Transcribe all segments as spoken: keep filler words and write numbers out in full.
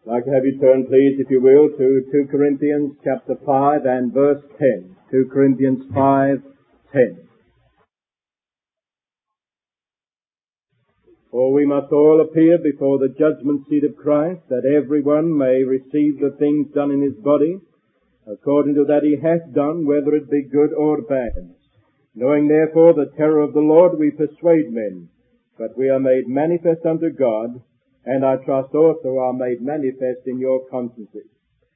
I'd like to have you turn, please, if you will, to two Corinthians chapter five and verse ten. two Corinthians five, ten. For we must all appear before the judgment seat of Christ, that every one may receive the things done in his body, according to that he hath done, whether it be good or bad. Knowing therefore the terror of the Lord, we persuade men, but we are made manifest unto God, and I trust also are made manifest in your consciences.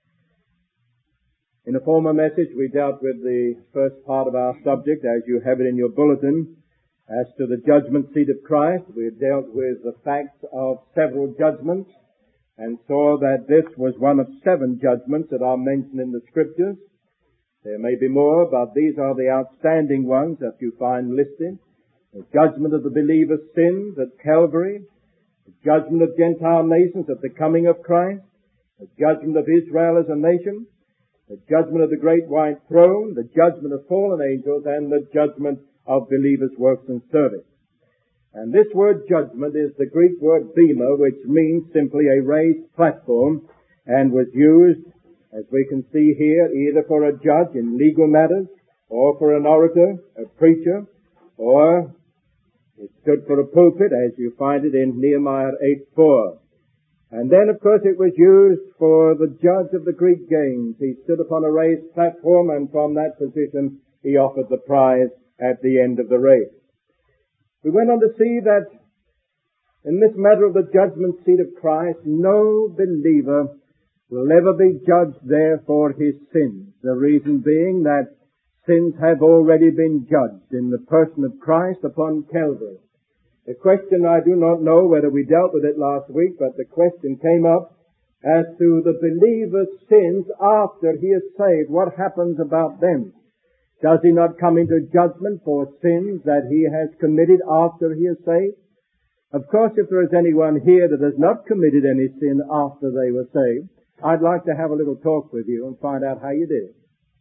In a former message we dealt with the first part of our subject, as you have it in your bulletin, as to the judgment seat of Christ. We dealt with the facts of several judgments, and saw that this was one of seven judgments that are mentioned in the Scriptures. There may be more, but these are the outstanding ones that you find listed. The judgment of the believer's sins at Calvary, the judgment of Gentile nations at the coming of Christ, the judgment of Israel as a nation, the judgment of the great white throne, the judgment of fallen angels, and the judgment of believers' works and service. And this word judgment is the Greek word bema, which means simply a raised platform, and was used, as we can see here, either for a judge in legal matters, or for an orator, a preacher, or it stood for a pulpit, as you find it in Nehemiah eight four. And then, of course, it was used for the judge of the Greek games. He stood upon a raised platform, and from that position he offered the prize at the end of the race. We went on to see that in this matter of the judgment seat of Christ, no believer will ever be judged there for his sins. The reason being that sins have already been judged in the person of Christ upon Calvary. The question, I do not know whether we dealt with it last week, but the question came up as to the believer's sins after he is saved. What happens about them? Does he not come into judgment for sins that he has committed after he is saved? Of course, if there is anyone here that has not committed any sin after they were saved, I'd like to have a little talk with you and find out how you did.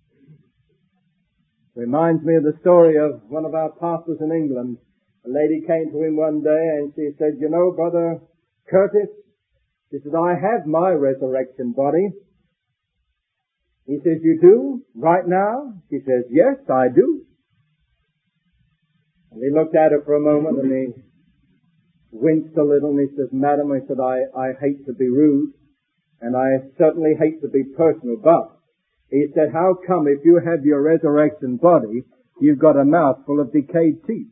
Reminds me of the story of one of our pastors in England. A lady came to him one day and she said, "You know, Brother Curtis," she said, "I have my resurrection body." He says, "You do? Right now?" She says, "Yes, I do." And he looked at her for a moment and he winced a little and he says, "Madam," he said, I, I hate to be rude and I certainly hate to be personal, but he said, "How come if you have your resurrection body, you've got a mouthful of decayed teeth?"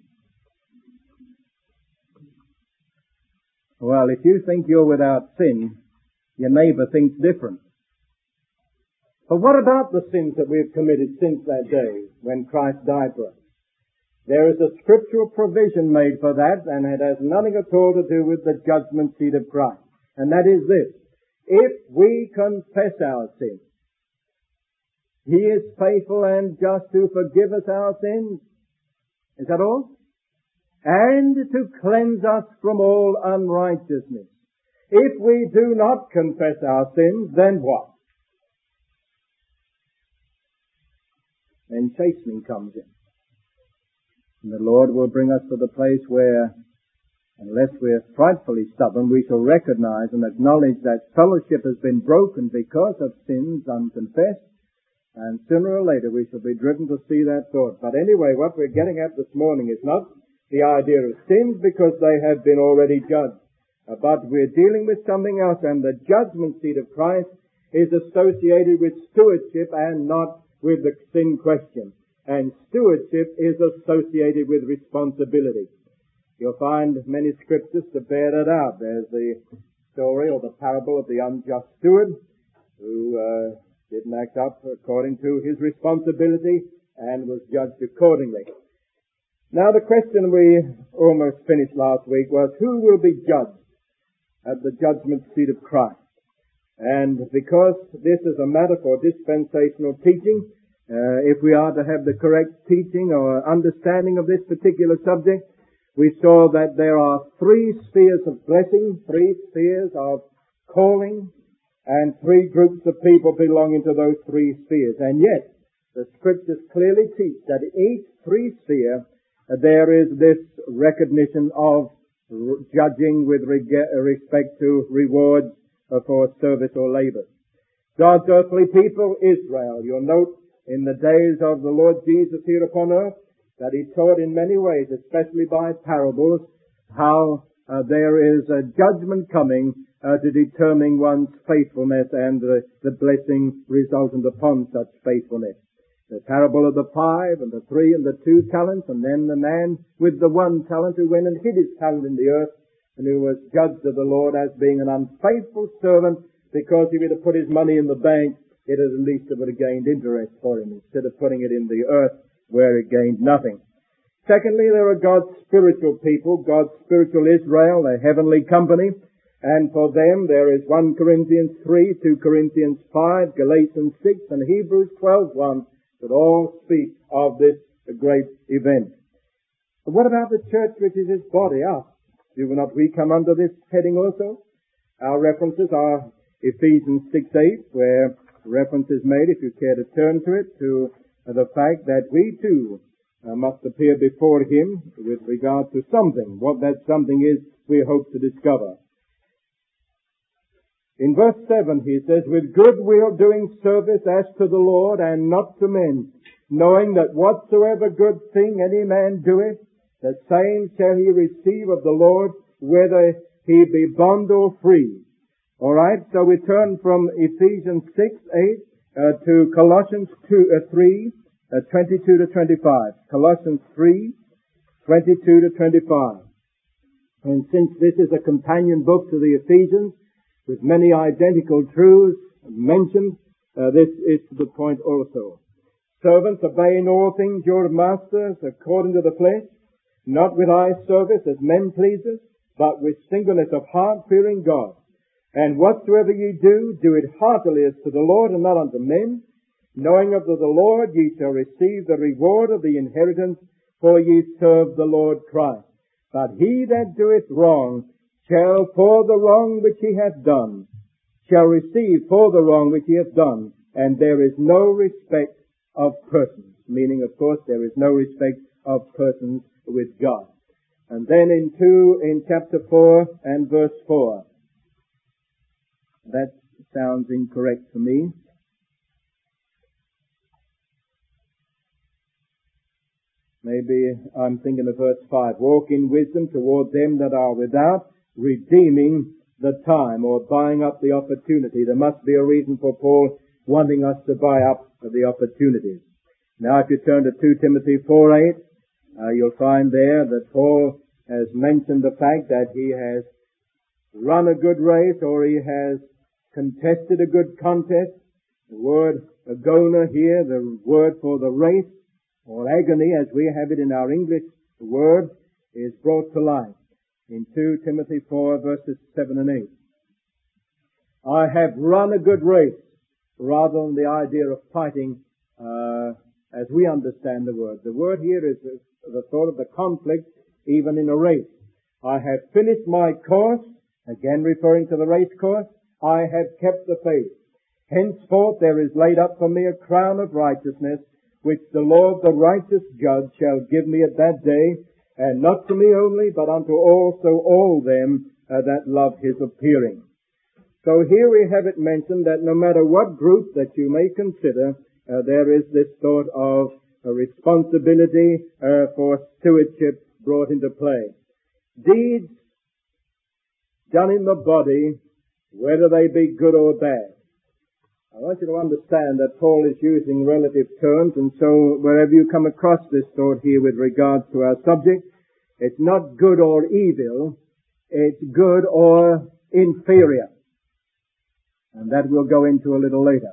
Well, if you think you're without sin, your neighbor thinks different. But what about the sins that we've committed since that day when Christ died for us? There is a scriptural provision made for that, and it has nothing at all to do with the judgment seat of Christ. And that is this: if we confess our sins, He is faithful and just to forgive us our sins. Is that all? And to cleanse us from all unrighteousness. If we do not confess our sins, then what? Then chastening comes in. And the Lord will bring us to the place where, unless we're frightfully stubborn, we shall recognize and acknowledge that fellowship has been broken because of sins unconfessed, and sooner or later we shall be driven to see that thought. But anyway, what we're getting at this morning is not the idea of sins because they have been already judged, but we're dealing with something else, and the judgment seat of Christ is associated with stewardship and not with the sin question. And stewardship is associated with responsibility. You'll find many scriptures to bear that out. There's the story or the parable of the unjust steward who uh, didn't act up according to his responsibility and was judged accordingly. Now the question we almost finished last week was, who will be judged at the judgment seat of Christ? And because this is a matter for dispensational teaching, uh, if we are to have the correct teaching or understanding of this particular subject, we saw that there are three spheres of blessing, three spheres of calling, and three groups of people belonging to those three spheres. And yet, the Scriptures clearly teach that in each three sphere, uh, there is this recognition of r- judging with reg- respect to rewards for service or labor. God's earthly people, Israel. You'll note in the days of the Lord Jesus here upon earth that He taught in many ways, especially by parables, how uh, there is a judgment coming uh, to determine one's faithfulness and uh, the blessing resultant upon such faithfulness. The parable of the five and the three and the two talents, and then the man with the one talent who went and hid his talent in the earth, and who was judged of the Lord as being an unfaithful servant, because if he had put his money in the bank, it at least would have gained interest for him, instead of putting it in the earth where it gained nothing. Secondly, there are God's spiritual people, God's spiritual Israel, a heavenly company, and for them there is First Corinthians three, Second Corinthians five, Galatians six, and Hebrews twelve one, that all speak of this great event. But what about the church which is His body, us? Do not we come under this heading also? Our references are Ephesians six eight, where reference is made, if you care to turn to it, to the fact that we too uh, must appear before Him with regard to something. What that something is, we hope to discover. In verse seven he says, with good will doing service as to the Lord and not to men, knowing that whatsoever good thing any man doeth, the same shall he receive of the Lord, whether he be bond or free. All right, so we turn from Ephesians six eight uh, to Colossians two, uh, three, uh, twenty-two to twenty-five. Colossians three, twenty-two to twenty-five. And since this is a companion book to the Ephesians, with many identical truths mentioned, uh, this is the point also. Servants, obey in all things your masters according to the flesh, not with eye service as men pleasers, but with singleness of heart, fearing God. And whatsoever ye do, do it heartily as to the Lord and not unto men, knowing of the Lord ye shall receive the reward of the inheritance, for ye serve the Lord Christ. But he that doeth wrong shall for the wrong which he hath done, shall receive for the wrong which he hath done, and there is no respect of persons. Meaning, of course, there is no respect of persons with God. And then in two, in chapter four and verse four. That sounds incorrect to me. Maybe I'm thinking of verse five. Walk in wisdom toward them that are without, redeeming the time, or buying up the opportunity. There must be a reason for Paul wanting us to buy up the opportunities. Now if you turn to Second Timothy four eight, uh, you'll find there that Paul has mentioned the fact that he has run a good race, or he has contested a good contest. The word agona here, the word for the race, or agony as we have it in our English word, is brought to light in Second Timothy four verses seven and eight. I have run a good race, rather than the idea of fighting uh, as we understand the word. The word here is the thought of the conflict even in a race. I have finished my course, again referring to the race course. I have kept the faith. Henceforth there is laid up for me a crown of righteousness, which the Lord the righteous judge shall give me at that day, and not to me only, but unto also all them uh, that love his appearing. So here we have it mentioned that no matter what group that you may consider, uh, there is this thought of a responsibility uh, for stewardship brought into play. Deeds done in the body, whether they be good or bad. I want you to understand that Paul is using relative terms, and so wherever you come across this thought here with regards to our subject, it's not good or evil, it's good or inferior. And that we'll go into a little later.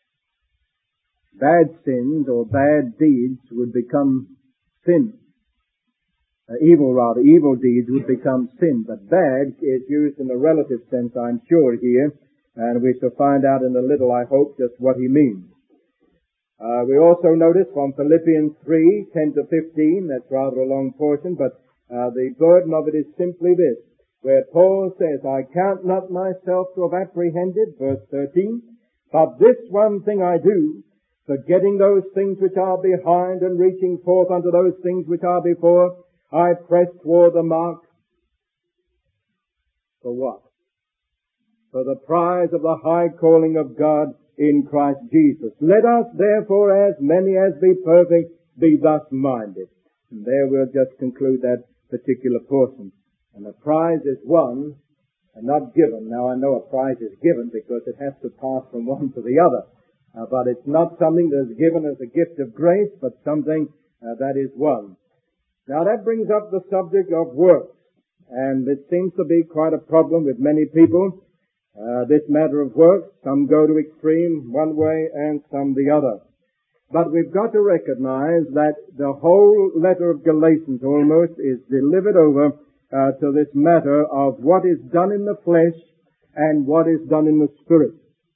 Bad sins or bad deeds would become sin. Uh, evil rather, evil deeds would become sin. But bad is used in a relative sense, I'm sure, here. And we shall find out in a little, I hope, just what he means. Uh, we also notice from Philippians three, ten to fifteen, that's rather a long portion, but uh, the burden of it is simply this, where Paul says, I count not myself to have apprehended, verse thirteen, but this one thing I do, forgetting those things which are behind and reaching forth unto those things which are before, I press toward the mark. For what? for the prize of the high calling of God in Christ Jesus. Let us therefore, as many as be perfect, be thus minded. And there we'll just conclude that particular portion. And the prize is won and not given. Now I know a prize is given because it has to pass from one to the other. Uh, but it's not something that is given as a gift of grace, but something uh, that is won. Now that brings up the subject of works. And it seems to be quite a problem with many people. Uh, this matter of works, some go to extreme one way and some the other. But we've got to recognize that the whole letter of Galatians almost is delivered over uh, to this matter of what is done in the flesh and what is done in the spirit.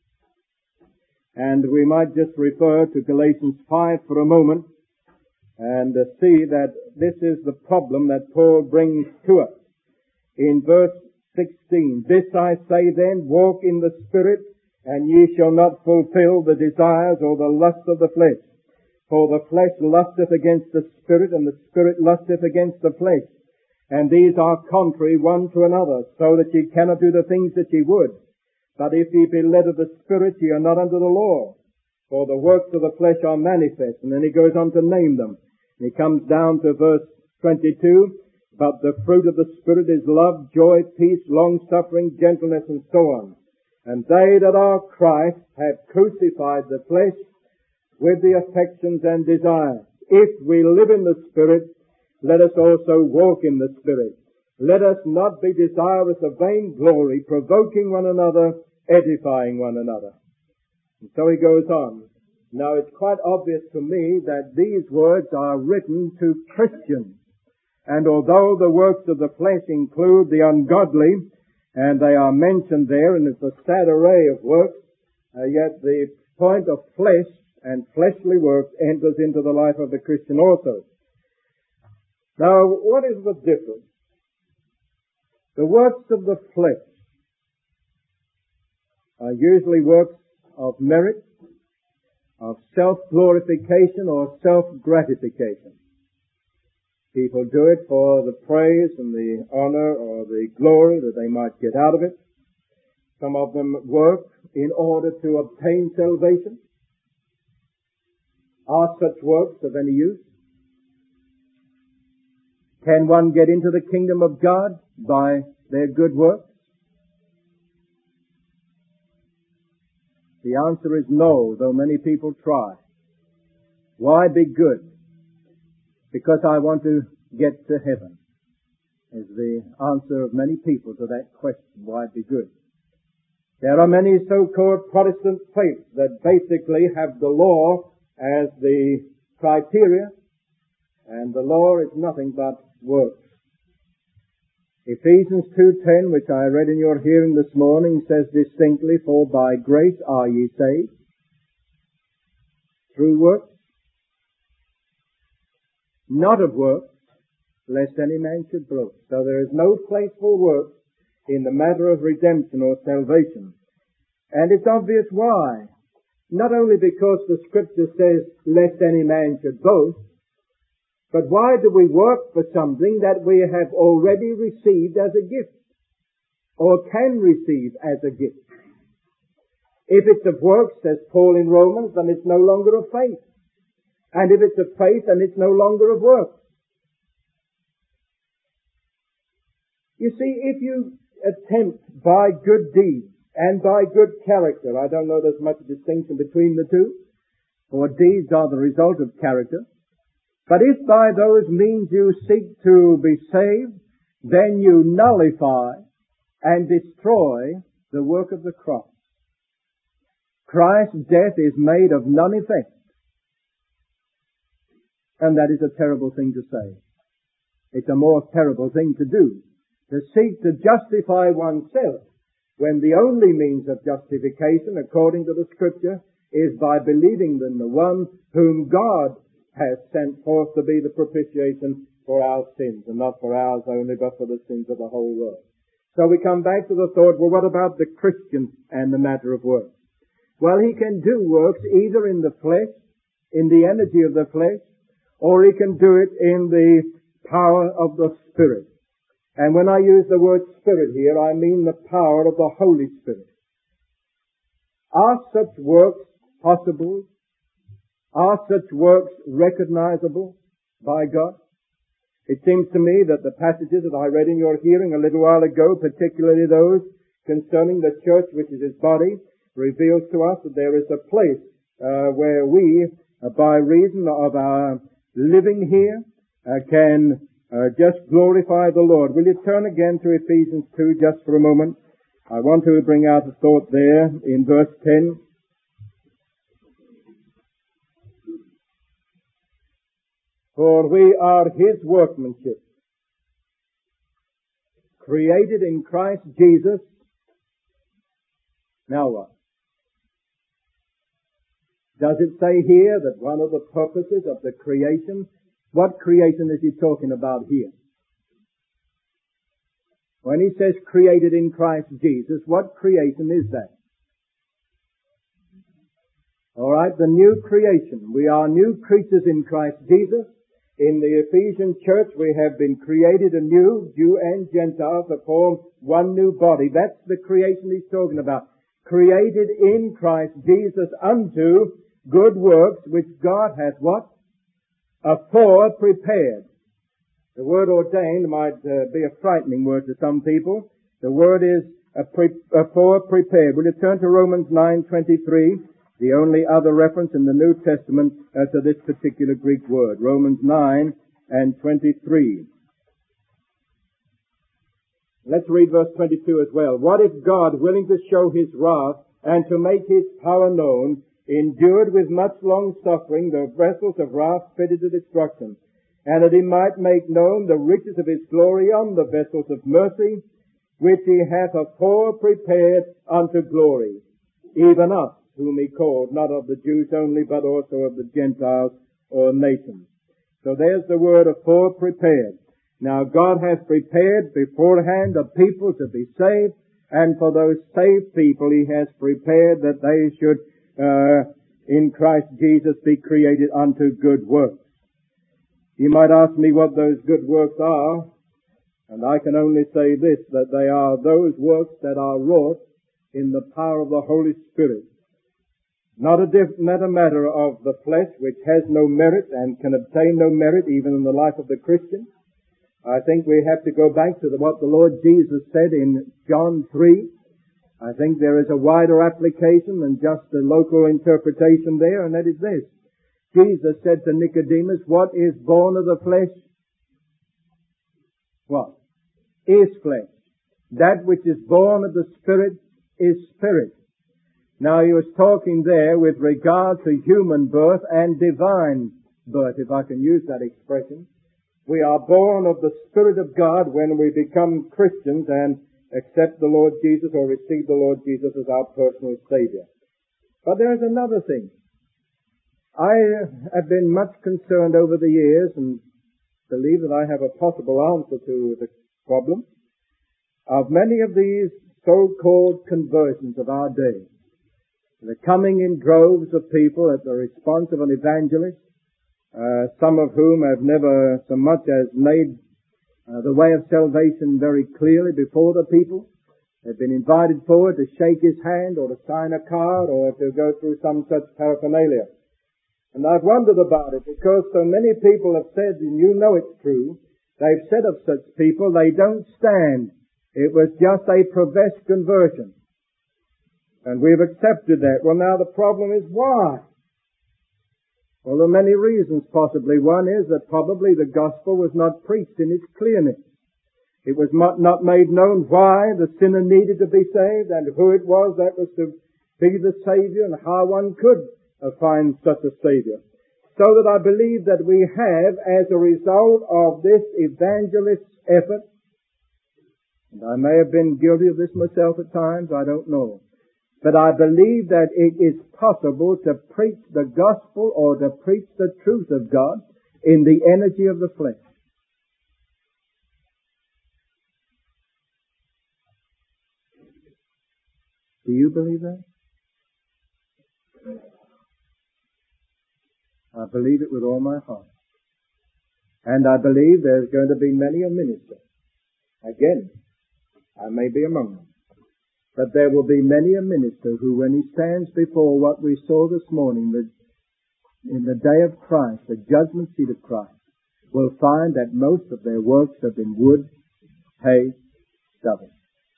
And we might just refer to Galatians five for a moment and uh, see that this is the problem that Paul brings to us. In verse sixteen, this I say then, walk in the Spirit, and ye shall not fulfill the desires or the lust of the flesh. For the flesh lusteth against the Spirit, and the Spirit lusteth against the flesh. And these are contrary one to another, so that ye cannot do the things that ye would. But if ye be led of the Spirit, ye are not under the law. For the works of the flesh are manifest. And then he goes on to name them. And he comes down to verse twenty-two. But the fruit of the Spirit is love, joy, peace, long-suffering, gentleness, and so on. And they that are Christ have crucified the flesh with the affections and desires. If we live in the Spirit, let us also walk in the Spirit. Let us not be desirous of vain glory, provoking one another, edifying one another. And so he goes on. Now it's quite obvious to me that these words are written to Christians. And although the works of the flesh include the ungodly, and they are mentioned there, and it's a sad array of works, uh, yet the point of flesh and fleshly works enters into the life of the Christian also. Now, what is the difference? The works of the flesh are usually works of merit, of self-glorification or self-gratification. People do it for the praise and the honor or the glory that they might get out of it. Some of them work in order to obtain salvation. Are such works of any use? Can one get into the kingdom of God by their good works? The answer is no, though many people try. Why be good? Because I want to get to heaven, is the answer of many people to that question, why be good? There are many so-called Protestant faiths that basically have the law as the criteria, and the law is nothing but works. Ephesians two ten, which I read in your hearing this morning, says distinctly, for by grace are ye saved, through works, not of works, lest any man should boast. So there is no place for works in the matter of redemption or salvation. And it's obvious why. Not only because the Scripture says, lest any man should boast, but why do we work for something that we have already received as a gift, or can receive as a gift? If it's of works, says Paul in Romans, then it's no longer of faith. And if it's of faith, then it's no longer of works. You see, if you attempt by good deeds and by good character, I don't know there's much distinction between the two, for deeds are the result of character, but if by those means you seek to be saved, then you nullify and destroy the work of the cross. Christ's death is made of none effect. And that is a terrible thing to say. It's a more terrible thing to do, to seek to justify oneself when the only means of justification, according to the Scripture, is by believing in the one whom God has sent forth to be the propitiation for our sins, and not for ours only, but for the sins of the whole world. So we come back to the thought, well, what about the Christian and the matter of works? Well, he can do works either in the flesh, in the energy of the flesh, or he can do it in the power of the Spirit. And when I use the word Spirit here, I mean the power of the Holy Spirit. Are such works possible? Are such works recognizable by God? It seems to me that the passages that I read in your hearing a little while ago, particularly those concerning the church which is His body, reveals to us that there is a place uh, where we, uh, by reason of our living here, uh, can uh, just glorify the Lord. Will you turn again to Ephesians two just for a moment? I want to bring out a thought there in verse ten. For we are His workmanship, created in Christ Jesus. Now what? Does it say here that one of the purposes of the creation, what creation is he talking about here? When he says created in Christ Jesus, what creation is that? Alright, the new creation. We are new creatures in Christ Jesus. In the Ephesian church we have been created anew, Jew and Gentile, to form one new body. That's the creation he's talking about. Created in Christ Jesus unto good works which God hath what? Afore prepared. The word ordained might uh, be a frightening word to some people. The word is a pre- afore prepared. Will you turn to Romans nine twenty-three? The only other reference in the New Testament uh, to this particular Greek word. Romans nine and twenty-three. Let's read verse twenty-two as well. What if God, willing to show His wrath and to make His power known, endured with much long suffering the vessels of wrath fitted to destruction, and that He might make known the riches of His glory on the vessels of mercy, which He hath afore prepared unto glory, even us, whom He called, not of the Jews only, but also of the Gentiles or nations. So there's the word afore prepared. Now God has prepared beforehand a people to be saved, and for those saved people He has prepared that they should, uh, in Christ Jesus, be created unto good works. You might ask me what those good works are, and I can only say this, that they are those works that are wrought in the power of the Holy Spirit. Not a, diff- not a matter of the flesh, which has no merit and can obtain no merit even in the life of the Christian. I think we have to go back to the, what the Lord Jesus said in John three. I think there is a wider application than just a local interpretation there, and that is this. Jesus said to Nicodemus, what is born of the flesh? What? Is flesh. That which is born of the Spirit is spirit. Now he was talking there with regard to human birth and divine birth, if I can use that expression. We are born of the Spirit of God when we become Christians and accept the Lord Jesus or receive the Lord Jesus as our personal Savior. But there is another thing. I have been much concerned over the years and believe that I have a possible answer to the problem of many of these so-called conversions of our day. They're coming in droves of people at the response of an evangelist, uh, some of whom have never so much as made uh, the way of salvation very clearly before the people. They've been invited forward to shake his hand or to sign a card or to go through some such paraphernalia. And I've wondered about it because so many people have said, and you know it's true, they've said of such people, they don't stand. It was just a professed conversion. And we've accepted that. Well, now the problem is why? Well, there are many reasons possibly. One is that probably the gospel was not preached in its clearness. It was not made known why the sinner needed to be saved and who it was that was to be the Savior and how one could find such a Savior. So that I believe that we have, as a result of this evangelist's effort, and I may have been guilty of this myself at times, I don't know. But I believe that it is possible to preach the gospel or to preach the truth of God in the energy of the flesh. Do you believe that? I believe it with all my heart. And I believe there's going to be many a minister Again, I may be among them. But there will be many a minister who, when he stands before what we saw this morning, the, in the day of Christ, the judgment seat of Christ, will find that most of their works have been wood, hay, stubble.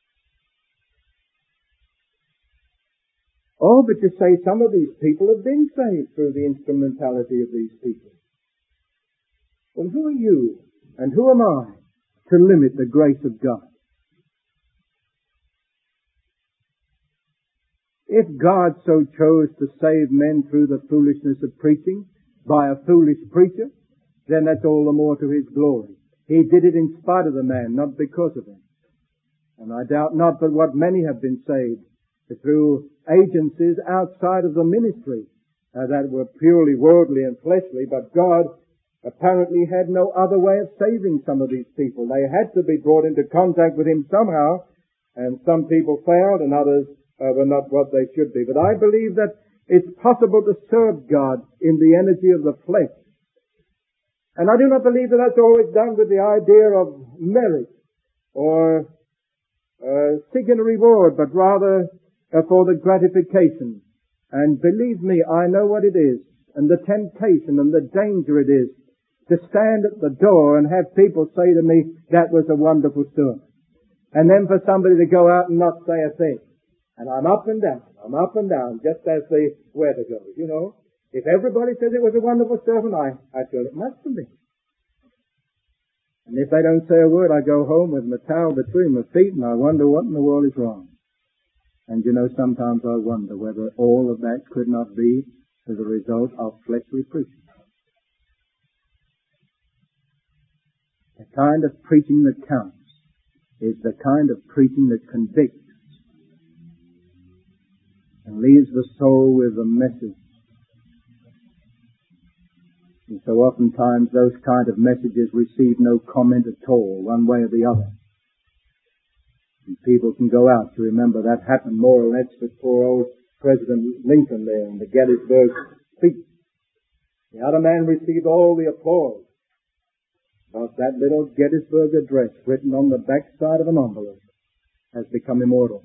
Oh, but you say some of these people have been saved through the instrumentality of these people. Well, who are you and who am I to limit the grace of God? If God so chose to save men through the foolishness of preaching by a foolish preacher, then that's all the more to His glory. He did it in spite of the man, not because of him. And I doubt not but what many have been saved through agencies outside of the ministry uh, that were purely worldly and fleshly, but God apparently had no other way of saving some of these people. They had to be brought into contact with Him somehow, and some people failed and others uh, were not what they should be. But I believe that it's possible to serve God in the energy of the flesh. And I do not believe that that's always done with the idea of merit or uh, seeking a reward, but rather uh, for the gratification. And believe me, I know what it is, and the temptation and the danger it is to stand at the door and have people say to me, that was a wonderful sermon. And then for somebody to go out and not say a thing. And I'm up and down, I'm up and down, just as the weather goes, you know. If everybody says it was a wonderful sermon, I, I feel it must have been. And if they don't say a word, I go home with my towel between my feet and I wonder what in the world is wrong. And you know, sometimes I wonder whether all of that could not be as a result of fleshly preaching. The kind of preaching that counts is the kind of preaching that convicts and leaves the soul with a message. And so oftentimes those kind of messages receive no comment at all, one way or the other. And people can go out to remember that happened more or less with poor old President Lincoln there in the Gettysburg speech. The other man received all the applause. But that little Gettysburg address written on the backside of an envelope has become immortal.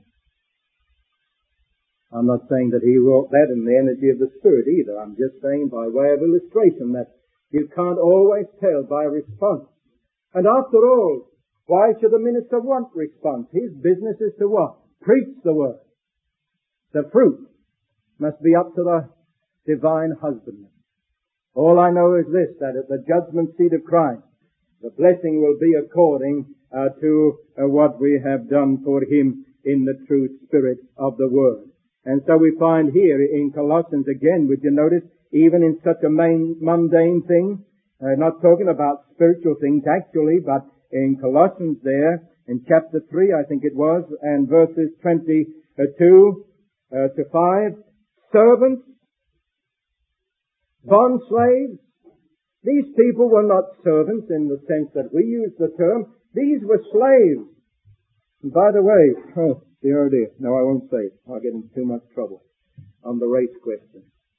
I'm not saying that he wrote that in the energy of the Spirit either. I'm just saying by way of illustration that you can't always tell by response. And after all, why should the minister want response? His business is to what? Preach the word. The fruit must be up to the divine husbandman. All I know is this, that at the judgment seat of Christ, the blessing will be according uh, to uh, what we have done for Him in the true spirit of the word. And so we find here in Colossians again, would you notice, even in such a main, mundane thing, uh, not talking about spiritual things actually, but in Colossians there, in chapter three, I think it was, and verses twenty-two uh, to five, servants, bond slaves, these people were not servants in the sense that we use the term. These were slaves. And by the way, oh, dear, oh dear, no, I won't say it. I'll get into too much trouble on the race question.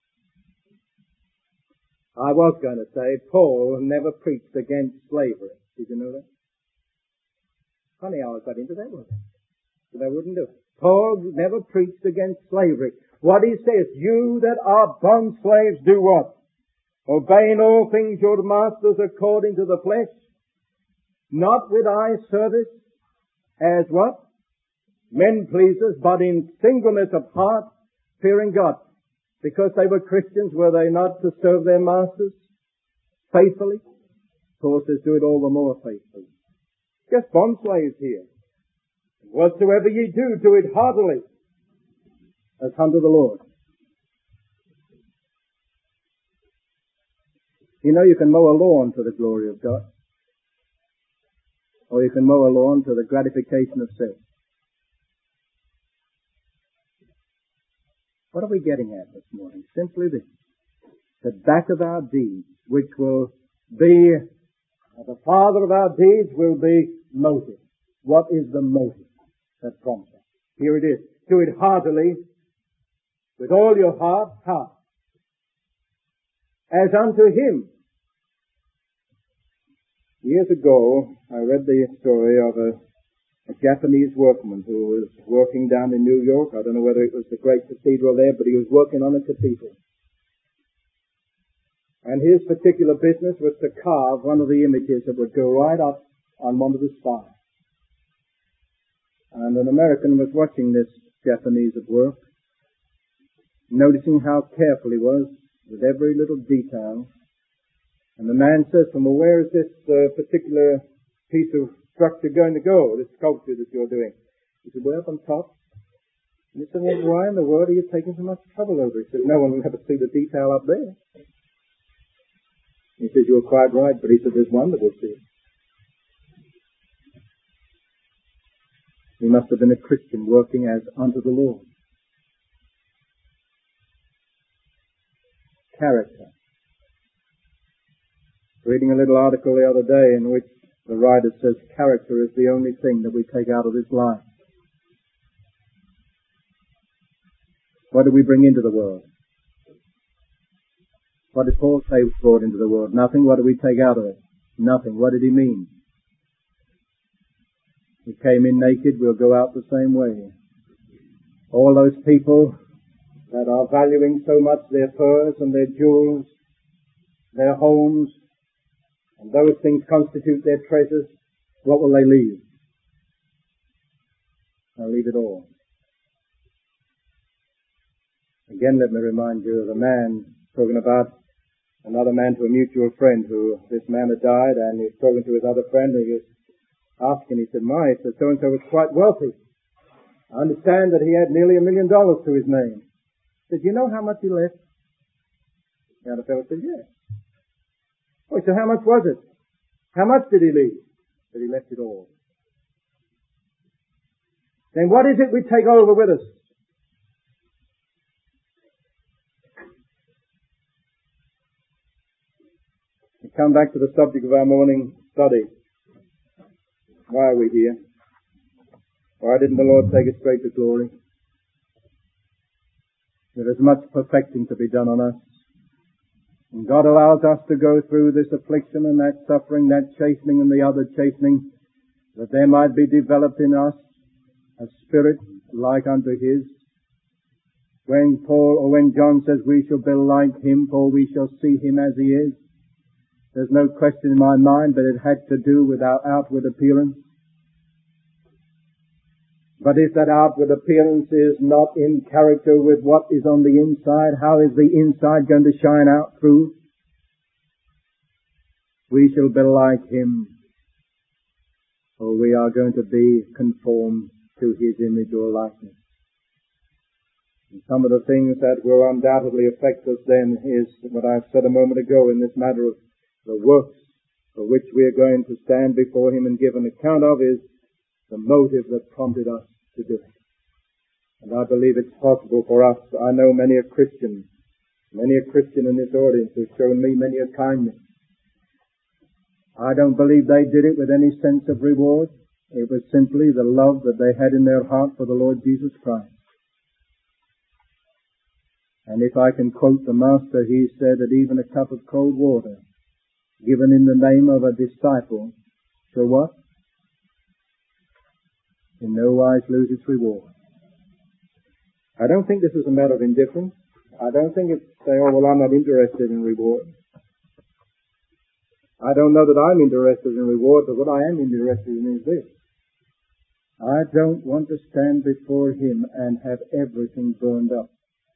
I was going to say Paul never preached against slavery. Did you know that? Funny how I got into that, wasn't it? But I wouldn't do it. Paul never preached against slavery. What he says, you that are bond slaves do what? Obey in all things your masters according to the flesh, not with eye service as what? Men pleasers, but in singleness of heart, fearing God. Because they were Christians, were they not to serve their masters faithfully? Of course, they do it all the more faithfully. Just bond slaves here. Whatsoever ye do, do it heartily, as unto the Lord. You know, you can mow a lawn to the glory of God. Or you can mow a lawn to the gratification of self. What are we getting at this morning? Simply this. The back of our deeds, which will be, the father of our deeds will be motive. What is the motive that prompts us? Here it is. Do it heartily, with all your heart, heart, as unto Him. Years ago, I read the story of a a Japanese workman who was working down in New York. I don't know whether it was the great cathedral there, but he was working on a cathedral. And his particular business was to carve one of the images that would go right up on one of the spires. And an American was watching this Japanese at work, noticing how careful he was with every little detail. And the man says to him, well, where is this uh, particular piece of structure going to go, this sculpture that you're doing? He said, well, up on top. And he said, well, why in the world are you taking so much trouble over it? He said, no one will ever see the detail up there. He says, you're quite right, but he said, there's one that will see it. He must have been a Christian working as unto the Lord. Character. Reading a little article the other day in which the writer says character is the only thing that we take out of this life. What do we bring into the world? What did Paul say was brought into the world? Nothing. What do we take out of it? Nothing. What did he mean? We came in naked, we'll go out the same way. All those people that are valuing so much their furs and their jewels, their homes, and those things constitute their treasures, what will they leave? They'll leave it all. Again, let me remind you of a man talking about another man to a mutual friend who, this man had died, and he's talking to his other friend, and he was asking, he said, my, he said, so-and-so was quite wealthy. I understand that he had nearly a million dollars to his name. He said, do you know how much he left? The other fellow said, yes. Oh, so how much was it? How much did he leave? He said, he left it all. Then what is it we take over with us? We come back to the subject of our morning study. Why are we here? Why didn't the Lord take us straight to glory? There is much perfecting to be done on us. And God allows us to go through this affliction and that suffering, that chastening and the other chastening, that there might be developed in us a spirit like unto His. When Paul, or when John says we shall be like Him, for we shall see Him as He is, there's no question in my mind that it had to do with our outward appearance. But if that outward appearance is not in character with what is on the inside, how is the inside going to shine out through? We shall be like Him, or we are going to be conformed to His image or likeness. And some of the things that will undoubtedly affect us then is what I've said a moment ago in this matter of the works for which we are going to stand before Him and give an account of is the motive that prompted us to do it. And I believe it's possible for us. I know many a Christian, many a Christian in this audience has shown me many a kindness. I don't believe they did it with any sense of reward. It was simply the love that they had in their heart for the Lord Jesus Christ. And if I can quote the Master, he said that even a cup of cold water given in the name of a disciple shall what? In no wise lose its reward. I don't think this is a matter of indifference. I don't think it's say, oh, well, I'm not interested in reward. I don't know that I'm interested in reward, but what I am interested in is this. I don't want to stand before Him and have everything burned up.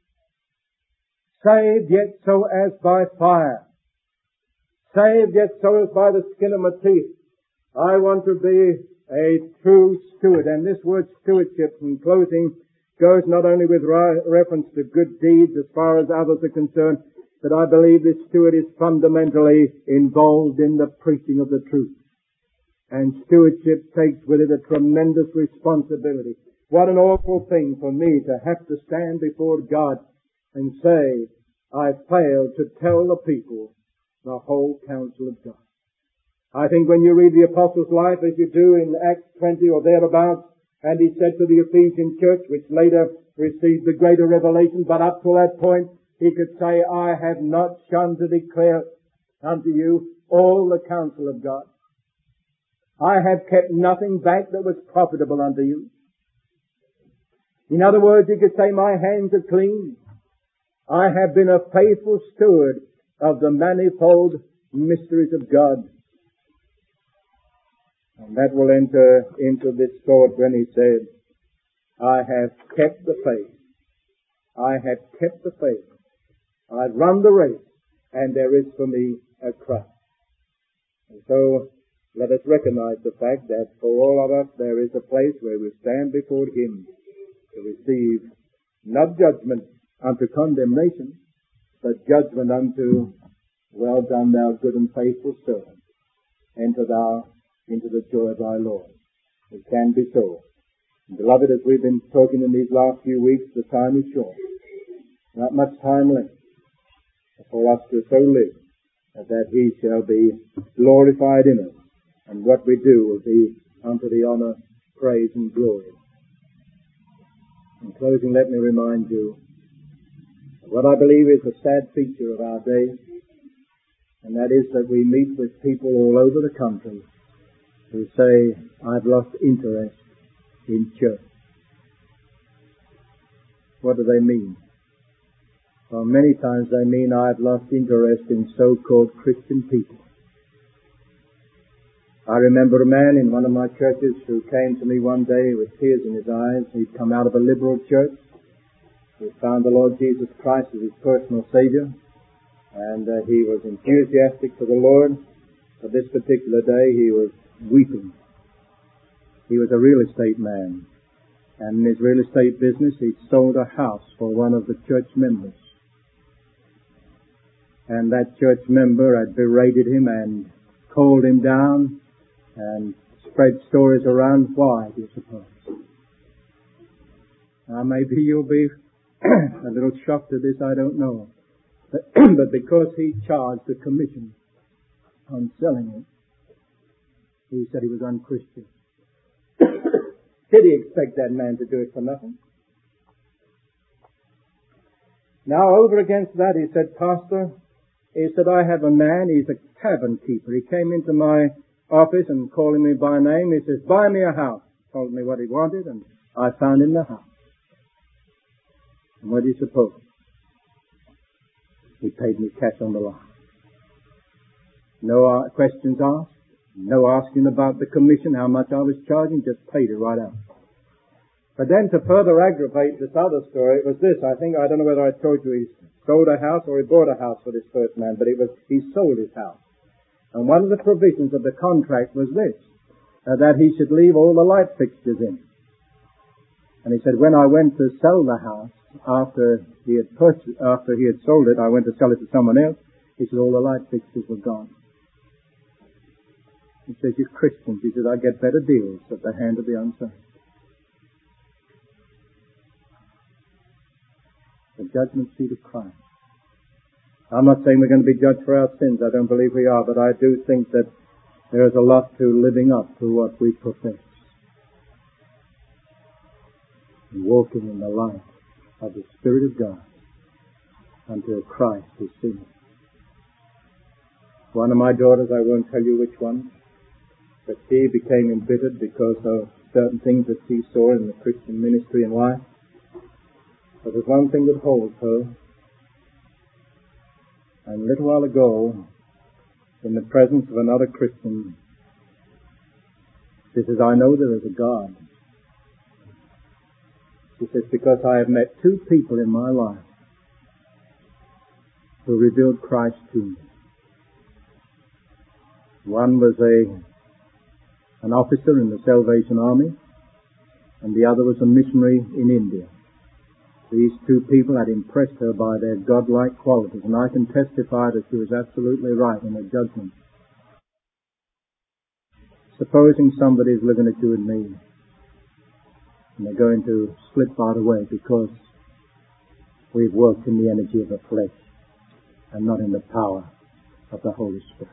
Saved yet so as by fire. Saved yet so as by the skin of my teeth. I want to be a true steward. And this word stewardship, in closing, goes not only with re- reference to good deeds as far as others are concerned, but I believe this steward is fundamentally involved in the preaching of the truth. And stewardship takes with it a tremendous responsibility. What an awful thing for me to have to stand before God and say, I failed to tell the people the whole counsel of God. I think when you read the Apostles' life, as you do in Acts twenty or thereabouts, and he said to the Ephesian church, which later received the greater revelation, but up to that point, he could say, I have not shunned to declare unto you all the counsel of God. I have kept nothing back that was profitable unto you. In other words, you could say, my hands are clean. I have been a faithful steward of the manifold mysteries of God. And that will enter into this thought when he said, I have kept the faith. I have kept the faith. I've run the race, and there is for me a crown. And so, let us recognize the fact that for all of us there is a place where we stand before Him to receive not judgment unto condemnation, but judgment unto, well done thou good and faithful servant. Enter thou into the joy of thy Lord. It can be so. And beloved, as we've been talking in these last few weeks, the time is short. Not much time left for us to so live that He shall be glorified in us, and what we do will be unto the honor, praise, and glory. In closing, let me remind you of what I believe is a sad feature of our day, and that is that we meet with people all over the country who say, I've lost interest in church. What do they mean? Well, many times they mean I've lost interest in so-called Christian people. I remember a man in one of my churches who came to me one day with tears in his eyes. He'd come out of a liberal church. He found the Lord Jesus Christ as his personal Savior, and uh, he was enthusiastic for the Lord. But this particular day he was weeping. He was a real estate man, and in his real estate business he'd sold a house for one of the church members. And that church member had berated him and called him down and spread stories around. Why, do you suppose? Now maybe you'll be a little shocked at this, I don't know. But, but because he charged a commission on selling it, he said he was unchristian. Did he expect that man to do it for nothing? Now over against that he said, Pastor, he said, I have a man, he's a tavern keeper. He came into my office and calling me by name, he says, buy me a house. Told me what he wanted, and I found him the house. And what do you suppose? He paid me cash on the line. No uh, questions asked, no asking about the commission, how much I was charging, just paid it right out. But then to further aggravate this other story, it was this, I think, I don't know whether I told you, he sold a house or he bought a house for this first man, but it was, he sold his house. And one of the provisions of the contract was this, uh, that he should leave all the light fixtures in. And he said, when I went to sell the house, after he had purchased, after he had sold it, I went to sell it to someone else, he said, all the light fixtures were gone. He says, you're Christians. He said, I get better deals at the hand of the unsaved. The judgment seat of Christ. I'm not saying we're going to be judged for our sins. I don't believe we are, but I do think that there is a lot to living up to what we profess. And walking in the light of the Spirit of God until Christ is seen. One of my daughters, I won't tell you which one, but she became embittered because of certain things that she saw in the Christian ministry and life. But there's one thing that holds her. And a little while ago, in the presence of another Christian, she says, I know there is a God. She says, because I have met two people in my life who revealed Christ to me. One was a an officer in the Salvation Army, and the other was a missionary in India. These two people had impressed her by their godlike qualities, and I can testify that she was absolutely right in her judgment. Supposing somebody's looking at you and me, and they're going to slip right away because we've worked in the energy of the flesh and not in the power of the Holy Spirit.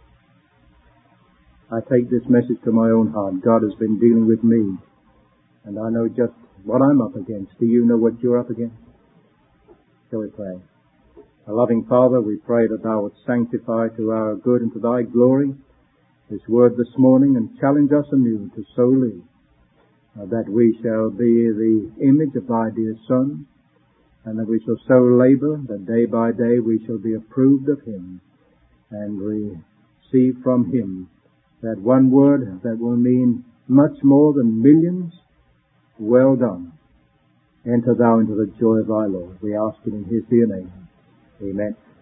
I take this message to my own heart. God has been dealing with me, and I know just what I'm up against. Do you know what you're up against? Shall we pray? Our loving Father, we pray that Thou would sanctify to our good and to Thy glory this word this morning and challenge us anew to so live uh, that we shall be the image of thy dear Son, and that we shall so labor that day by day we shall be approved of him and receive from him that one word that will mean much more than millions. Well done. Enter thou into the joy of thy Lord. We ask it in his dear name. Amen.